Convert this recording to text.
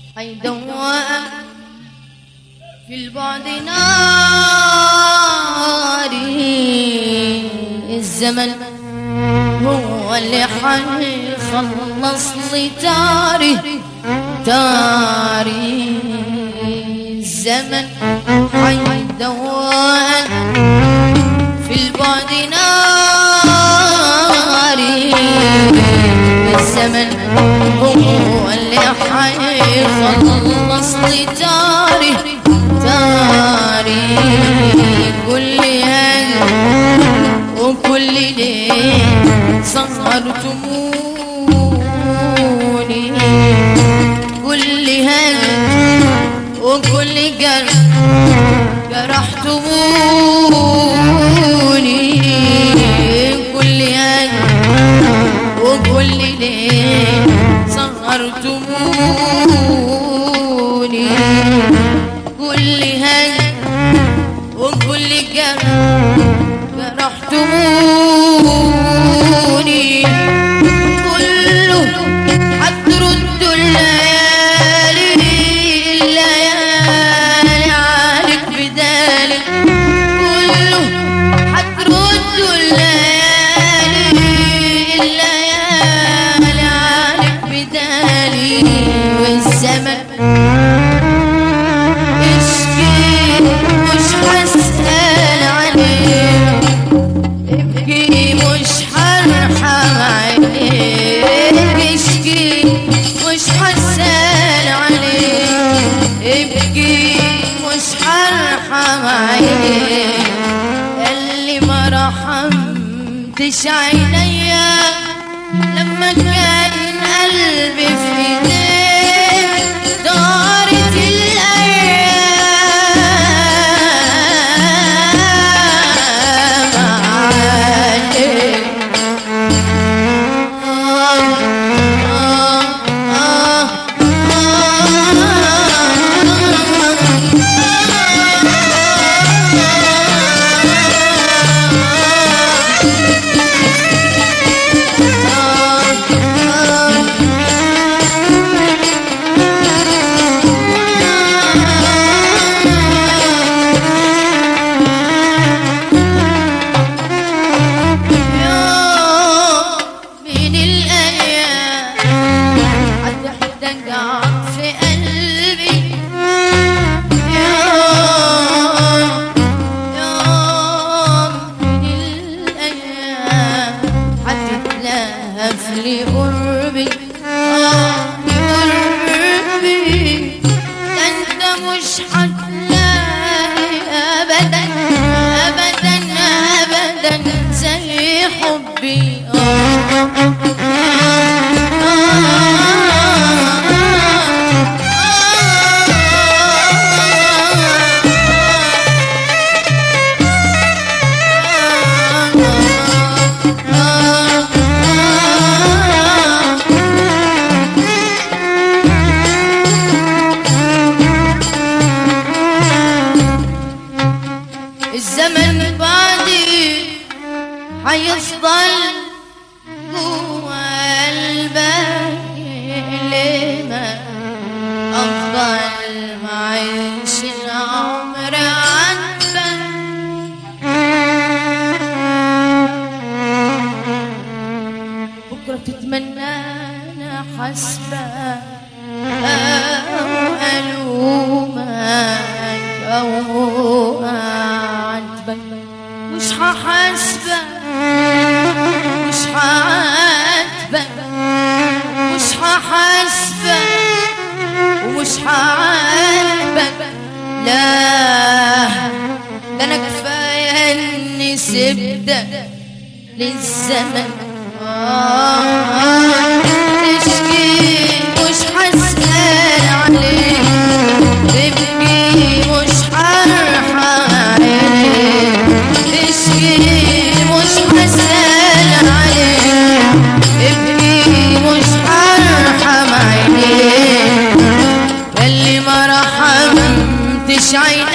حيدوق في البعد ناري، الزمن هو اللي حيخلص لي تاري، الزمن حيدوق في البعد ناري، الزمن هو اللي حيخلص لي تاري، كل هذا وكل ليل سهرتموني، كل هذا وكل جرحتموني، كل هذا وكل ليل سهرتموني، كل هذا وكل جرحتموني، كله حتردوا الليالي عليك بدالي، كله حتردوا الليالي عليك بدالي، والزمن اللي ما رحمتش عينيا لما كان قلبي في ايديك، دارت الايام عليك. لي قربي قربي، ده انت مش هتلاقي ابدا ابدا ابدا زي حبي. الزمن بعدي هيفضل جوا قلبك لما افضل معيش العمر عاتبك، بكره تتمنى انا حسبك او الومك او مش هحاسبك مش هعاتبك مش هحاسبك ومش هعاتبك، لا ده انا كفايه اني سبتك للزمن تشكي مش هسأل عليك، تبكي مش هرحم عليك، مش هسأل عليك، ابني مش هرحم عينيك، اللي ما رحمتش عينيك